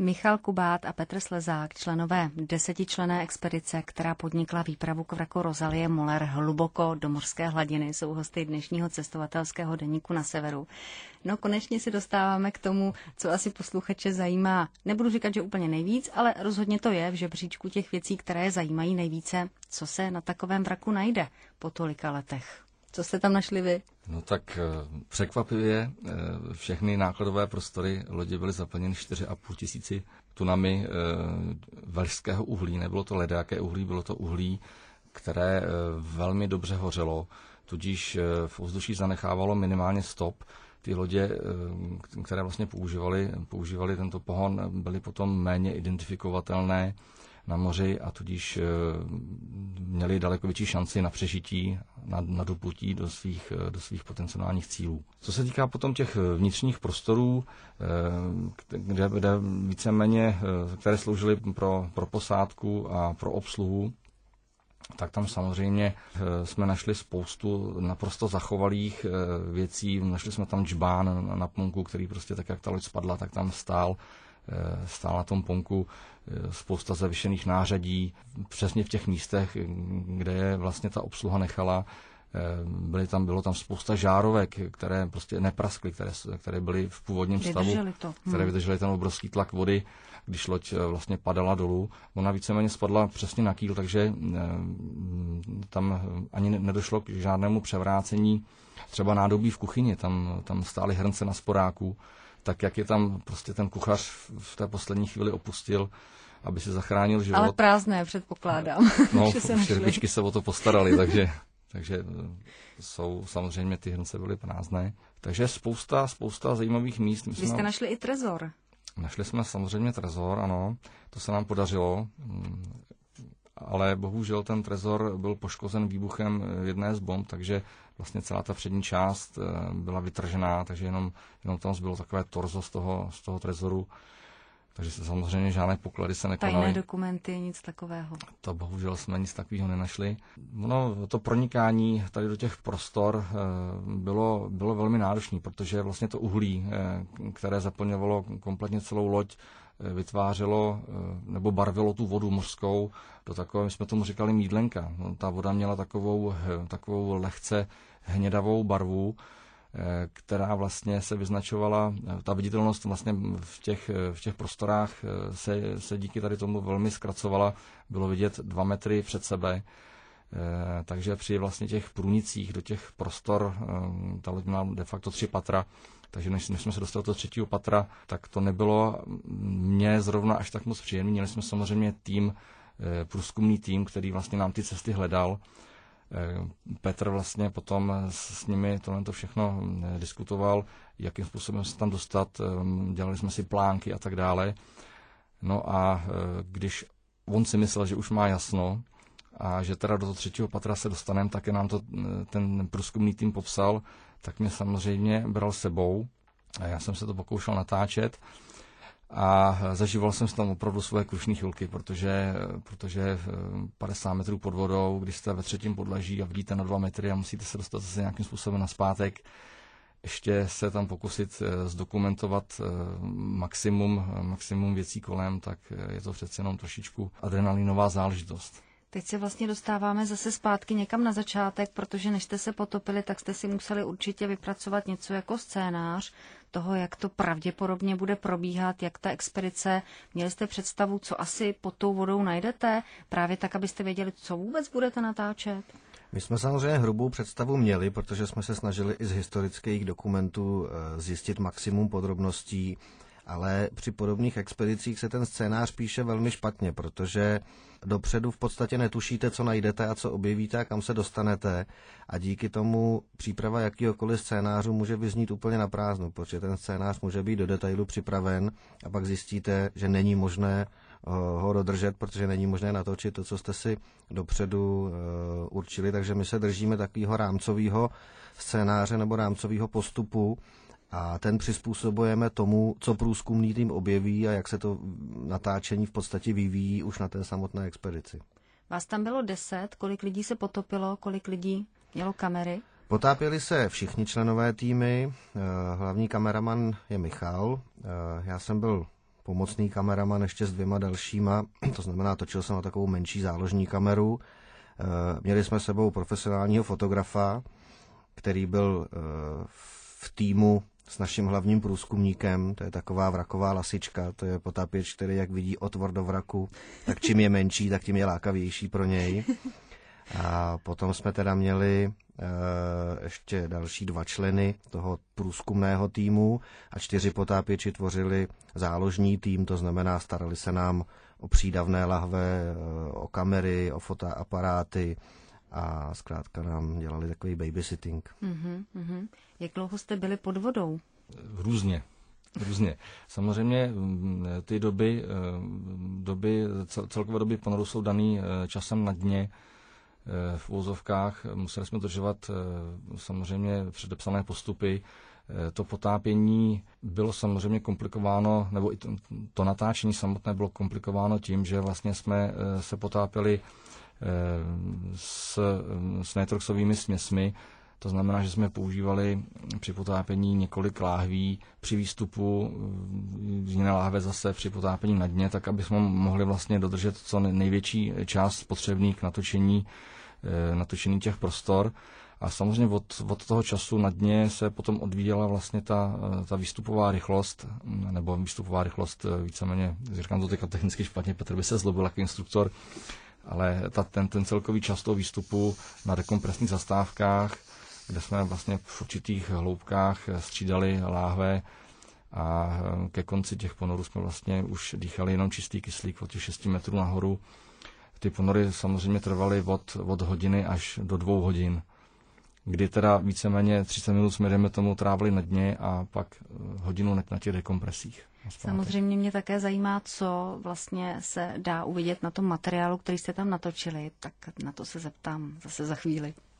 Michal Kubát a Petr Slezák, členové 10členné expedice, která podnikla výpravu k vraku Rosalie Müller hluboko do mořské hladiny, jsou hosty dnešního cestovatelského deníku Na severu. No konečně se dostáváme k tomu, co asi posluchače zajímá. Nebudu říkat, že úplně nejvíc, ale rozhodně to je v žebříčku těch věcí, které je zajímají nejvíce. Co se na takovém vraku najde po tolika letech? Co jste tam našli vy? No tak překvapivě všechny nákladové prostory lodi byly zaplněny 4,5 tisíci tunami velšského uhlí. Nebylo to ledaké uhlí, bylo to uhlí, které velmi dobře hořelo, tudíž v ovzduší zanechávalo minimálně stop. Ty lodě, které vlastně používali tento pohon, byly potom méně identifikovatelné na moři a tudíž měli daleko větší šanci na přežití, na doplutí do svých potenciálních cílů. Co se týká potom těch vnitřních prostorů, kde víceméně, které sloužily pro posádku a pro obsluhu, tak tam samozřejmě jsme našli spoustu naprosto zachovalých věcí. Našli jsme tam džbán na ponku, který prostě tak, jak ta loď spadla, tak tam stál na tom ponku, spousta zavěšených nářadí, přesně v těch místech, kde je vlastně ta obsluha nechala. Bylo tam spousta žárovek, které prostě nepraskly, které byly v původním stavu, které vydržely ten obrovský tlak vody, když loď vlastně padala dolů. Ona víceméně spadla přesně na kýl, takže tam ani nedošlo k žádnému převrácení. Třeba nádobí v kuchyni, tam stály hrnce na sporáku, tak jak je tam prostě ten kuchař v té poslední chvíli opustil, aby si zachránil život. Ale prázdné, předpokládám. No, šerpičky se o to postarali, takže jsou samozřejmě ty hrnce byly prázdné. Takže spousta zajímavých míst. Vy jste našli i trezor. Našli jsme samozřejmě trezor, ano, to se nám podařilo, ale bohužel ten trezor byl poškozen výbuchem jedné z bomb, takže vlastně celá ta přední část byla vytržená, takže jenom tam zbylo takové torzo z toho trezoru. Takže se samozřejmě žádné poklady se nekonaly. Tajné dokumenty, nic takového. To bohužel jsme nic takového nenašli. To pronikání tady do těch prostor bylo velmi náročné, protože vlastně to uhlí, které zaplňovalo kompletně celou loď, vytvářelo nebo barvilo tu vodu mořskou do takové, my jsme tomu říkali mýdlenka. Ta voda měla takovou lehce hnědavou barvu, která vlastně se vyznačovala, ta viditelnost vlastně v těch prostorách se díky tady tomu velmi zkracovala, bylo vidět 2 metry před sebe, takže při vlastně těch průnicích do těch prostor, ta loď měla de facto 3 patra, takže než jsme se dostali do 3. patra, tak to nebylo mně zrovna až tak moc příjemné. Měli jsme samozřejmě průzkumný tým, který vlastně nám ty cesty hledal. Petr vlastně potom s nimi tohle všechno diskutoval, jakým způsobem se tam dostat, dělali jsme si plánky a tak dále. No a když on si myslel, že už má jasno a že teda do toho 3. patra se dostaneme, tak je nám to ten průzkumný tým popsal, tak mě samozřejmě bral sebou a já jsem se to pokoušel natáčet a zažíval jsem si tam opravdu svoje krušné chvilky, protože 50 metrů pod vodou, když jste ve 3. podlaží a vidíte na 2 metry a musíte se dostat zase nějakým způsobem nazpátek, ještě se tam pokusit zdokumentovat maximum věcí kolem, tak je to přece jenom trošičku adrenalinová záležitost. Teď se vlastně dostáváme zase zpátky někam na začátek, protože než jste se potopili, tak jste si museli určitě vypracovat něco jako scénář toho, jak to pravděpodobně bude probíhat, jak ta expedice. Měli jste představu, co asi pod tou vodou najdete, právě tak, abyste věděli, co vůbec budete natáčet? My jsme samozřejmě hrubou představu měli, protože jsme se snažili i z historických dokumentů zjistit maximum podrobností, ale při podobných expedicích se ten scénář píše velmi špatně, protože dopředu v podstatě netušíte, co najdete a co objevíte a kam se dostanete a díky tomu příprava jakýhokoliv scénářu může vyznít úplně na prázdno, protože ten scénář může být do detailu připraven a pak zjistíte, že není možné ho dodržet, protože není možné natočit to, co jste si dopředu určili, takže my se držíme takového rámcového scénáře nebo rámcového postupu a ten přizpůsobujeme tomu, co průzkumný tým objeví a jak se to natáčení v podstatě vyvíjí už na té samotné expedici. Vás tam bylo 10, kolik lidí se potopilo, kolik lidí mělo kamery? Potápěli se všichni členové týmy, hlavní kameraman je Michal, já jsem byl pomocný kameraman ještě s 2 dalšíma, to znamená, točil jsem na takovou menší záložní kameru. Měli jsme s sebou profesionálního fotografa, který byl v týmu s naším hlavním průzkumníkem, to je taková vraková lasička, to je potápěč, který jak vidí otvor do vraku, tak čím je menší, tak tím je lákavější pro něj. A potom jsme teda měli ještě další 2 členy toho průzkumného týmu a 4 potápěči tvořili záložní tým, to znamená starali se nám o přídavné lahve, o kamery, o fotoaparáty a zkrátka nám dělali takový babysitting. Jak dlouho jste byli pod vodou? Různě. Samozřejmě ty celkové doby ponoru jsou daný časem na dně, v úvozovkách. Museli jsme dodržovat samozřejmě předepsané postupy. To potápění bylo samozřejmě komplikováno, nebo i to natáčení samotné bylo komplikováno tím, že vlastně jsme se potápěli s nitroxovými směsmi. To znamená, že jsme používali při potápění několik láhví při výstupu, jiné láhve zase při potápění na dně, tak aby jsme mohli vlastně dodržet co největší část potřebný k natočení těch prostor. A samozřejmě od toho času na dně se potom odvíjela vlastně ta výstupová rychlost, nebo výstupová rychlost víceméně, říkám to teďka technicky špatně, Petr by se zlobil jako instruktor, ale ten celkový čas toho výstupu na dekompresních zastávkách, kde jsme vlastně v určitých hloubkách střídali láhve a ke konci těch ponorů jsme vlastně už dýchali jenom čistý kyslík od těch 6 metrů nahoru. Ty ponory samozřejmě trvaly od hodiny až do 2 hodin, kdy teda víceméně 30 minut jsme, jdeme tomu, trávili na dně a pak hodinu na těch dekompresích. Samozřejmě mě také zajímá, co vlastně se dá uvidět na tom materiálu, který jste tam natočili, tak na to se zeptám zase za chvíli.